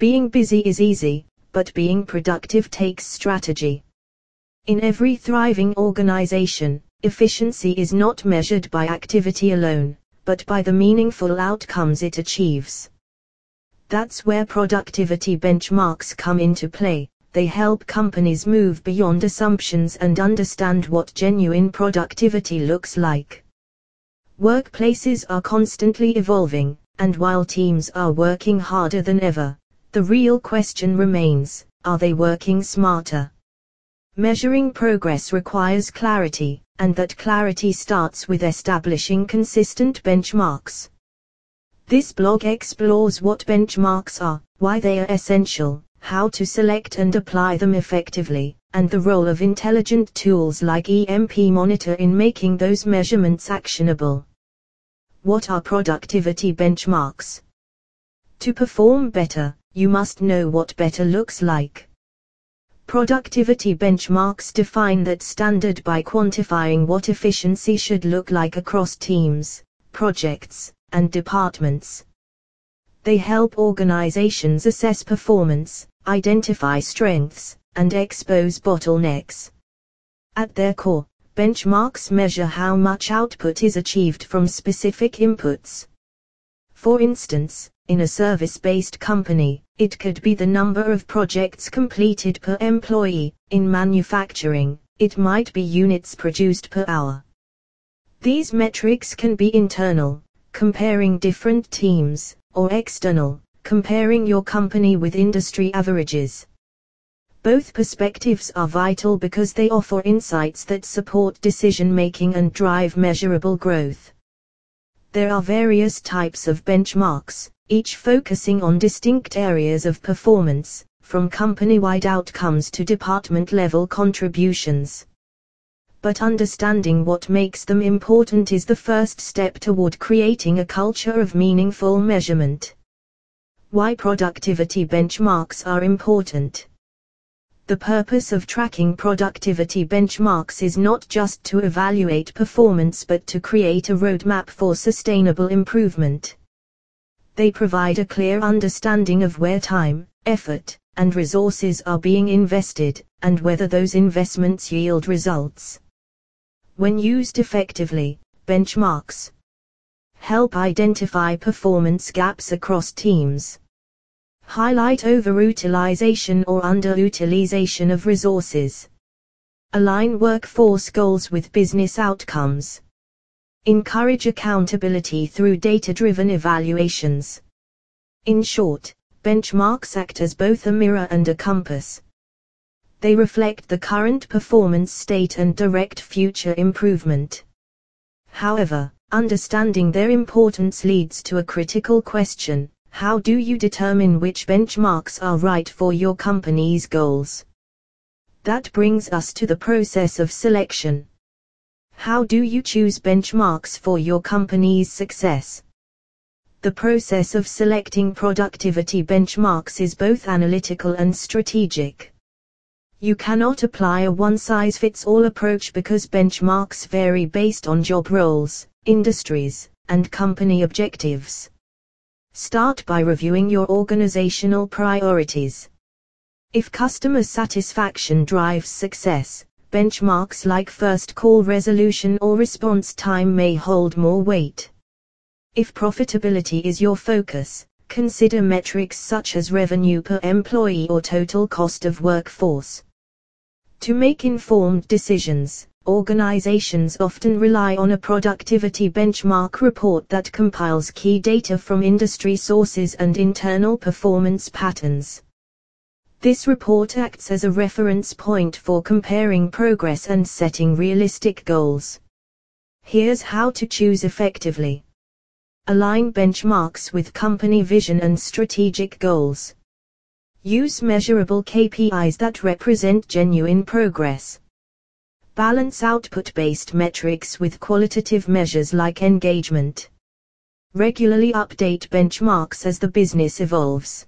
Being busy is easy, but being productive takes strategy. In every thriving organization, efficiency is not measured by activity alone, but by the meaningful outcomes it achieves. That's where productivity benchmarks come into play. They help companies move beyond assumptions and understand what genuine productivity looks like. Workplaces are constantly evolving, and while teams are working harder than ever, the real question remains, are they working smarter? Measuring progress requires clarity, and that clarity starts with establishing consistent benchmarks. This blog explores what benchmarks are, why they are essential, how to select and apply them effectively, and the role of intelligent tools like EMP Monitor in making those measurements actionable. What are productivity benchmarks? To perform better, you must know what better looks like. Productivity benchmarks define that standard by quantifying what efficiency should look like across teams, projects, and departments. They help organizations assess performance, identify strengths, and expose bottlenecks. At their core, benchmarks measure how much output is achieved from specific inputs. For instance, in a service-based company, it could be the number of projects completed per employee. In manufacturing, it might be units produced per hour. These metrics can be internal, comparing different teams, or external, comparing your company with industry averages. Both perspectives are vital because they offer insights that support decision-making and drive measurable growth. There are various types of benchmarks, each focusing on distinct areas of performance, from company-wide outcomes to department-level contributions. But understanding what makes them important is the first step toward creating a culture of meaningful measurement. Why productivity benchmarks are important. The purpose of tracking productivity benchmarks is not just to evaluate performance but to create a roadmap for sustainable improvement. They provide a clear understanding of where time, effort, and resources are being invested, and whether those investments yield results. When used effectively, benchmarks help identify performance gaps across teams, highlight overutilization or underutilization of resources, align workforce goals with business outcomes, encourage accountability through data-driven evaluations. In short, benchmarks act as both a mirror and a compass. They reflect the current performance state and direct future improvement. However, understanding their importance leads to a critical question: how do you determine which benchmarks are right for your company's goals? That brings us to the process of selection. How do you choose benchmarks for your company's success? The process of selecting productivity benchmarks is both analytical and strategic. You cannot apply a one-size-fits-all approach because benchmarks vary based on job roles, industries, and company objectives. Start by reviewing your organizational priorities. If customer satisfaction drives success, benchmarks like first call resolution or response time may hold more weight. If profitability is your focus, consider metrics such as revenue per employee or total cost of workforce. To make informed decisions, organizations often rely on a productivity benchmark report that compiles key data from industry sources and internal performance patterns. This report acts as a reference point for comparing progress and setting realistic goals. Here's how to choose effectively. Align benchmarks with company vision and strategic goals. Use measurable KPIs that represent genuine progress. Balance output-based metrics with qualitative measures like engagement. Regularly update benchmarks as the business evolves.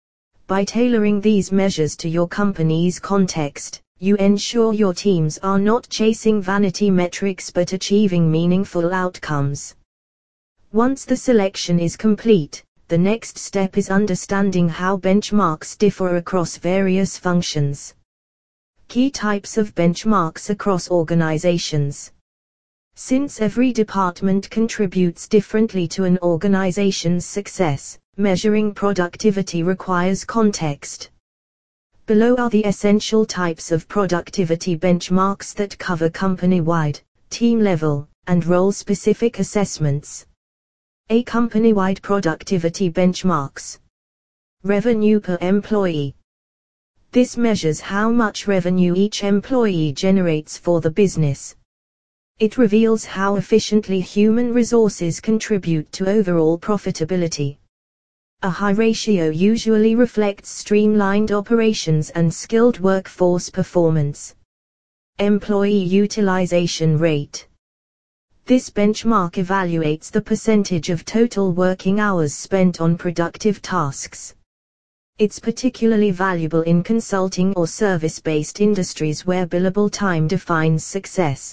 By tailoring these measures to your company's context, you ensure your teams are not chasing vanity metrics but achieving meaningful outcomes. Once the selection is complete, the next step is understanding how benchmarks differ across various functions. Key types of benchmarks across organizations. Since every department contributes differently to an organization's success, measuring productivity requires context. Below are the essential types of productivity benchmarks that cover company-wide, team-level, and role-specific assessments. A company-wide productivity benchmarks. Revenue per employee. This measures how much revenue each employee generates for the business. It reveals how efficiently human resources contribute to overall profitability. A high ratio usually reflects streamlined operations and skilled workforce performance. Employee utilization rate. This benchmark evaluates the percentage of total working hours spent on productive tasks. It's particularly valuable in consulting or service-based industries where billable time defines success.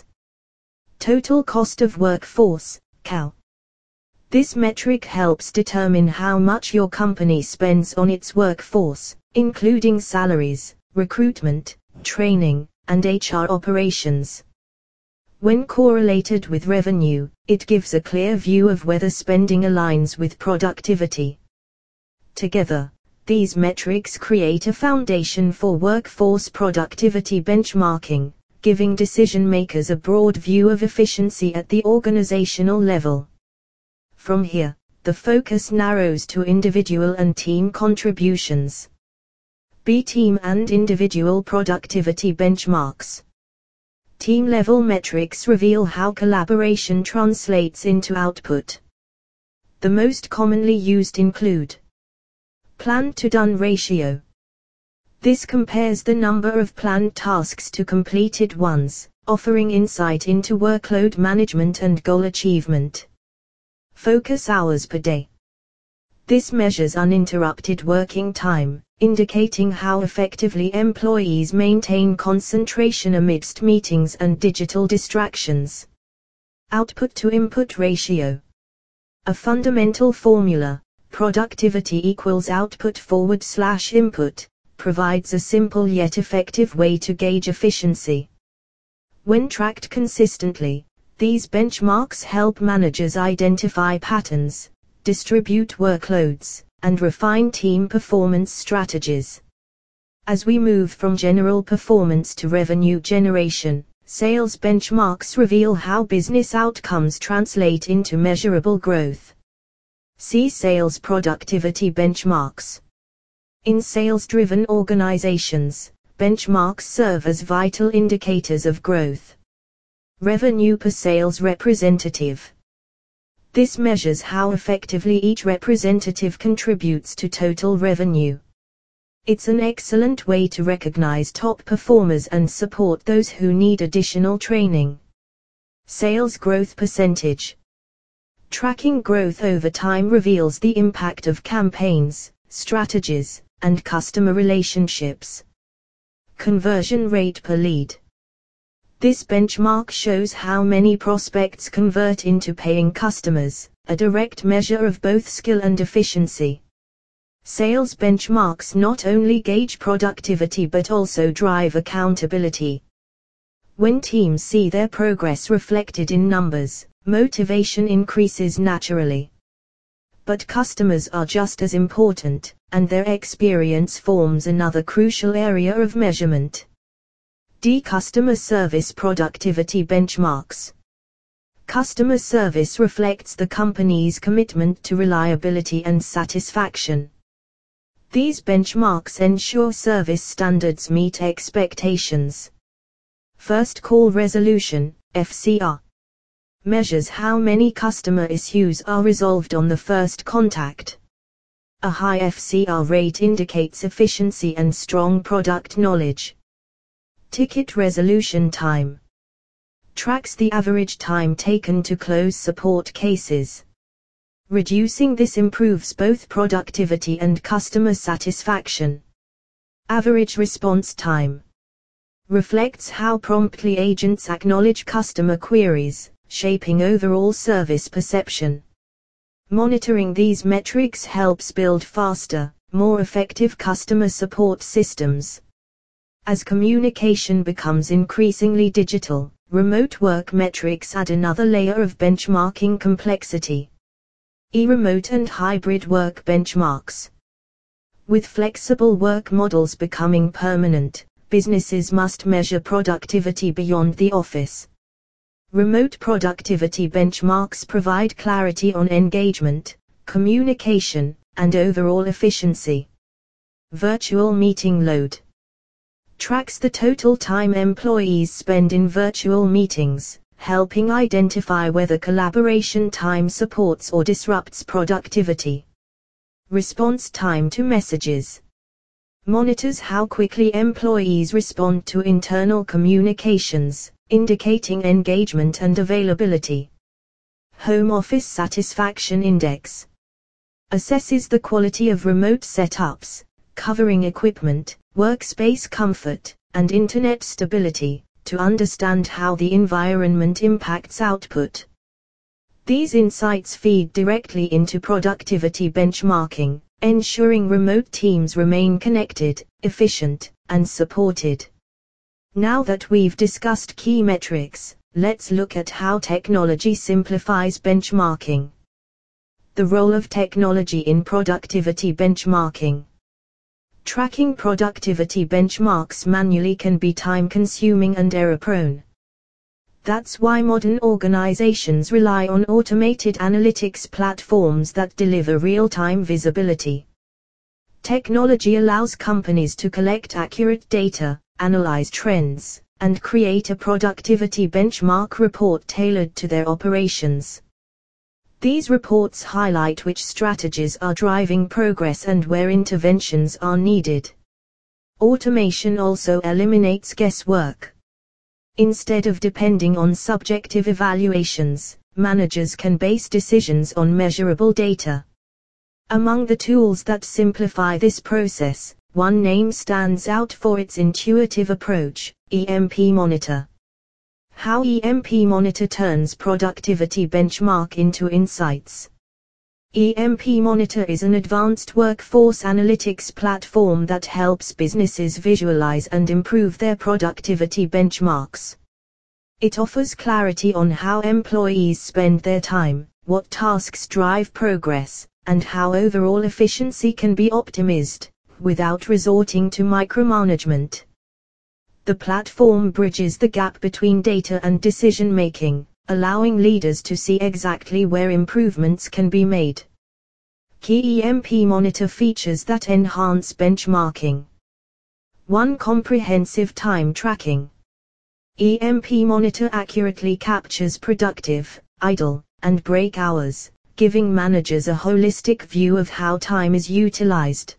Total cost of workforce, CAW. This metric helps determine how much your company spends on its workforce, including salaries, recruitment, training, and HR operations. When correlated with revenue, it gives a clear view of whether spending aligns with productivity. Together, these metrics create a foundation for workforce productivity benchmarking, giving decision-makers a broad view of efficiency at the organizational level. From here, the focus narrows to individual and team contributions. B-team and individual productivity benchmarks. Team-level metrics reveal how collaboration translates into output. The most commonly used include planned to done ratio. This compares the number of planned tasks to completed ones, offering insight into workload management and goal achievement. Focus hours per day. This measures uninterrupted working time, indicating how effectively employees maintain concentration amidst meetings and digital distractions. Output to input ratio. A fundamental formula, productivity equals output / input, provides a simple yet effective way to gauge efficiency. When tracked consistently, these benchmarks help managers identify patterns, distribute workloads, and refine team performance strategies. As we move from general performance to revenue generation, sales benchmarks reveal how business outcomes translate into measurable growth. See sales productivity benchmarks. In sales-driven organizations, benchmarks serve as vital indicators of growth. Revenue per sales representative. This measures how effectively each representative contributes to total revenue. It's an excellent way to recognize top performers and support those who need additional training. Sales growth percentage. Tracking growth over time reveals the impact of campaigns, strategies, and customer relationships. Conversion rate per lead. This benchmark shows how many prospects convert into paying customers, a direct measure of both skill and efficiency. Sales benchmarks not only gauge productivity but also drive accountability. When teams see their progress reflected in numbers, motivation increases naturally. But customers are just as important, and their experience forms another crucial area of measurement. Customer service productivity benchmarks. Customer service reflects the company's commitment to reliability and satisfaction. These benchmarks ensure service standards meet expectations. First Call Resolution, FCR, measures how many customer issues are resolved on the first contact. A high FCR rate indicates efficiency and strong product knowledge. Ticket resolution time tracks the average time taken to close support cases. Reducing this improves both productivity and customer satisfaction. Average response time reflects how promptly agents acknowledge customer queries, shaping overall service perception. Monitoring these metrics helps build faster, more effective customer support systems. As communication becomes increasingly digital, remote work metrics add another layer of benchmarking complexity. Remote and hybrid work benchmarks. With flexible work models becoming permanent, businesses must measure productivity beyond the office. Remote productivity benchmarks provide clarity on engagement, communication, and overall efficiency. Virtual meeting load tracks the total time employees spend in virtual meetings, helping identify whether collaboration time supports or disrupts productivity. Response time to messages monitors how quickly employees respond to internal communications, indicating engagement and availability. Home Office Satisfaction Index assesses the quality of remote setups, covering equipment, workspace comfort, and internet stability, to understand how the environment impacts output. These insights feed directly into productivity benchmarking, ensuring remote teams remain connected, efficient, and supported. Now that we've discussed key metrics, let's look at how technology simplifies benchmarking. The role of technology in productivity benchmarking. Tracking productivity benchmarks manually can be time-consuming and error-prone. That's why modern organizations rely on automated analytics platforms that deliver real-time visibility. Technology allows companies to collect accurate data, analyze trends, and create a productivity benchmark report tailored to their operations. These reports highlight which strategies are driving progress and where interventions are needed. Automation also eliminates guesswork. Instead of depending on subjective evaluations, managers can base decisions on measurable data. Among the tools that simplify this process, one name stands out for its intuitive approach: EMP Monitor. How EMP Monitor turns productivity benchmark into insights. EMP Monitor is an advanced workforce analytics platform that helps businesses visualize and improve their productivity benchmarks. It offers clarity on how employees spend their time, what tasks drive progress, and how overall efficiency can be optimized, without resorting to micromanagement. The platform bridges the gap between data and decision-making, allowing leaders to see exactly where improvements can be made. Key EMP Monitor features that enhance benchmarking. 1. Comprehensive time tracking. EMP Monitor accurately captures productive, idle, and break hours, giving managers a holistic view of how time is utilized.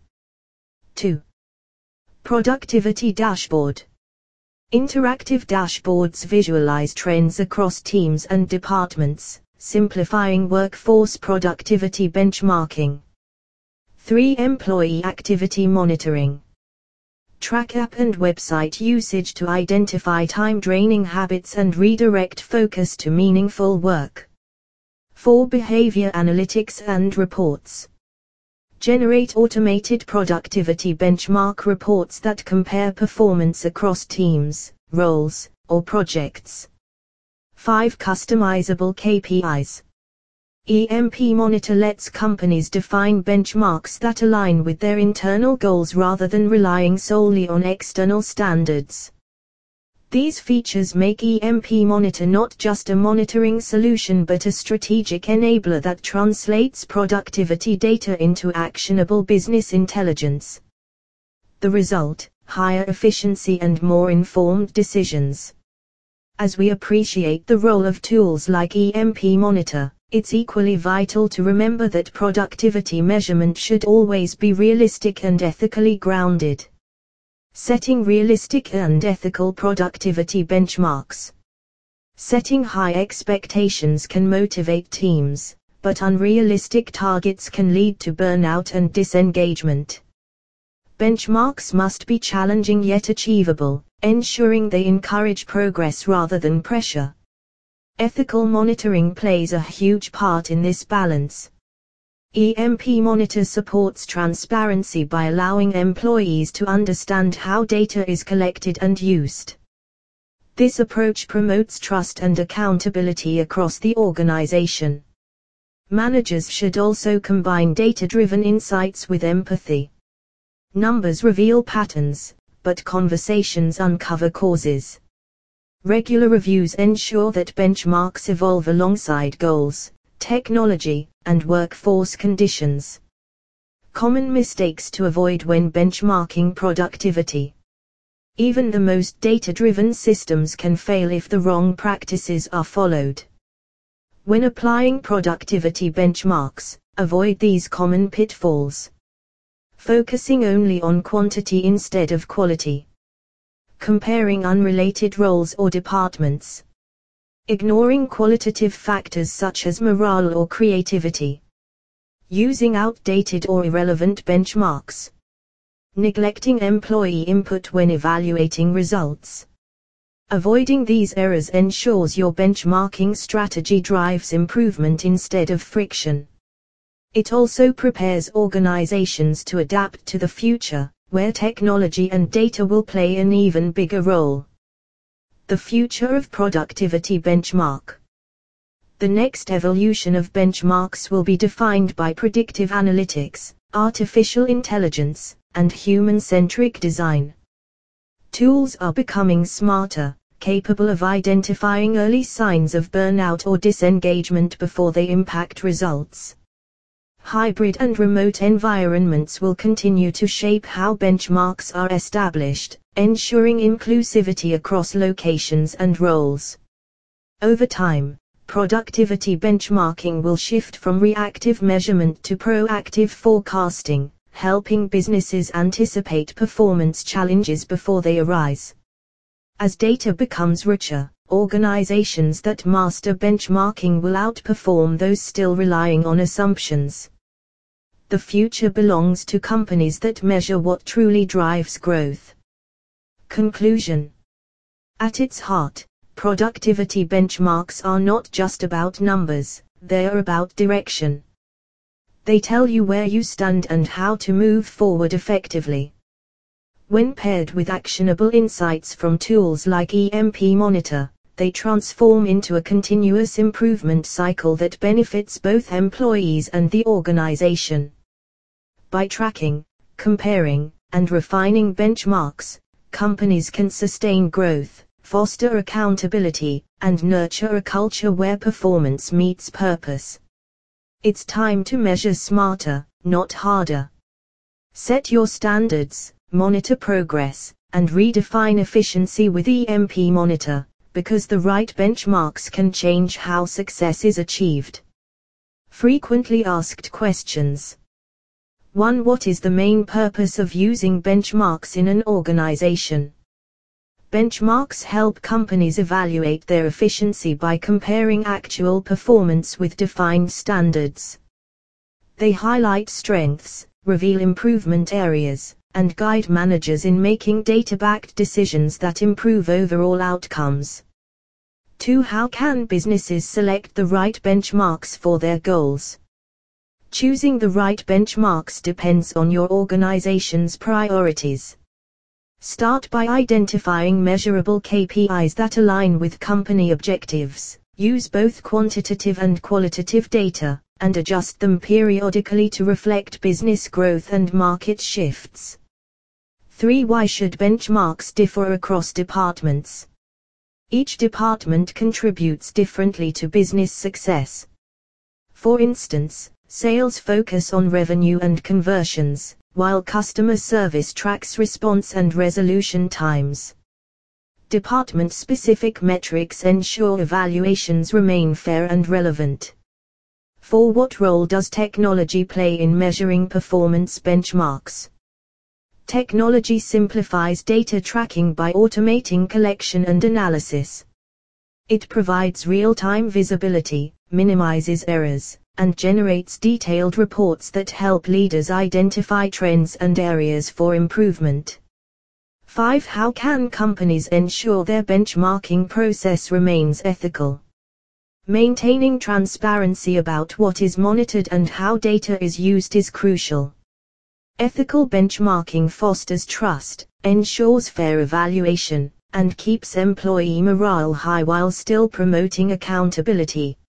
2. Productivity Dashboard. Interactive dashboards visualize trends across teams and departments, simplifying workforce productivity benchmarking. 3. Employee Activity Monitoring. Track app and website usage to identify time-draining habits and redirect focus to meaningful work. 4. Behavior Analytics and Reports. Generate automated productivity benchmark reports that compare performance across teams, roles, or projects. 5. Customizable KPIs. EMP Monitor lets companies define benchmarks that align with their internal goals rather than relying solely on external standards. These features make EMP Monitor not just a monitoring solution but a strategic enabler that translates productivity data into actionable business intelligence. The result: higher efficiency and more informed decisions. As we appreciate the role of tools like EMP Monitor, it's equally vital to remember that productivity measurement should always be realistic and ethically grounded. Setting realistic and ethical productivity benchmarks. Setting high expectations can motivate teams, but unrealistic targets can lead to burnout and disengagement. Benchmarks must be challenging yet achievable, ensuring they encourage progress rather than pressure. Ethical monitoring plays a huge part in this balance. EMP Monitor supports transparency by allowing employees to understand how data is collected and used. This approach promotes trust and accountability across the organization. Managers should also combine data-driven insights with empathy. Numbers reveal patterns, but conversations uncover causes. Regular reviews ensure that benchmarks evolve alongside goals, technology, and workforce conditions. Common mistakes to avoid when benchmarking productivity. Even the most data-driven systems can fail if the wrong practices are followed. When applying productivity benchmarks, avoid these common pitfalls. Focusing only on quantity instead of quality. Comparing unrelated roles or departments. Ignoring qualitative factors such as morale or creativity. Using outdated or irrelevant benchmarks. Neglecting employee input when evaluating results. Avoiding these errors ensures your benchmarking strategy drives improvement instead of friction. It also prepares organizations to adapt to the future, where technology and data will play an even bigger role. The future of productivity benchmark. The next evolution of benchmarks will be defined by predictive analytics, artificial intelligence, and human-centric design. Tools are becoming smarter, capable of identifying early signs of burnout or disengagement before they impact results. Hybrid and remote environments will continue to shape how benchmarks are established, ensuring inclusivity across locations and roles. Over time, productivity benchmarking will shift from reactive measurement to proactive forecasting, helping businesses anticipate performance challenges before they arise. As data becomes richer, organizations that master benchmarking will outperform those still relying on assumptions. The future belongs to companies that measure what truly drives growth. Conclusion. At its heart, productivity benchmarks are not just about numbers, they are about direction. They tell you where you stand and how to move forward effectively. When paired with actionable insights from tools like EMP Monitor, they transform into a continuous improvement cycle that benefits both employees and the organization. By tracking, comparing, and refining benchmarks, companies can sustain growth, foster accountability, and nurture a culture where performance meets purpose. It's time to measure smarter, not harder. Set your standards, monitor progress, and redefine efficiency with EMP Monitor, because the right benchmarks can change how success is achieved. Frequently asked questions. 1. What is the main purpose of using benchmarks in an organization? Benchmarks help companies evaluate their efficiency by comparing actual performance with defined standards. They highlight strengths, reveal improvement areas, and guide managers in making data-backed decisions that improve overall outcomes. 2. How can businesses select the right benchmarks for their goals? Choosing the right benchmarks depends on your organization's priorities. Start by identifying measurable KPIs that align with company objectives. Use both quantitative and qualitative data, and adjust them periodically to reflect business growth and market shifts. 3. Why should benchmarks differ across departments? Each department contributes differently to business success. For instance, sales focus on revenue and conversions, while customer service tracks response and resolution times. Department-specific metrics ensure evaluations remain fair and relevant. 4. What role does technology play in measuring performance benchmarks? Technology simplifies data tracking by automating collection and analysis. It provides real-time visibility, minimizes errors, and generates detailed reports that help leaders identify trends and areas for improvement. 5. How can companies ensure their benchmarking process remains ethical? Maintaining transparency about what is monitored and how data is used is crucial. Ethical benchmarking fosters trust, ensures fair evaluation, and keeps employee morale high while still promoting accountability.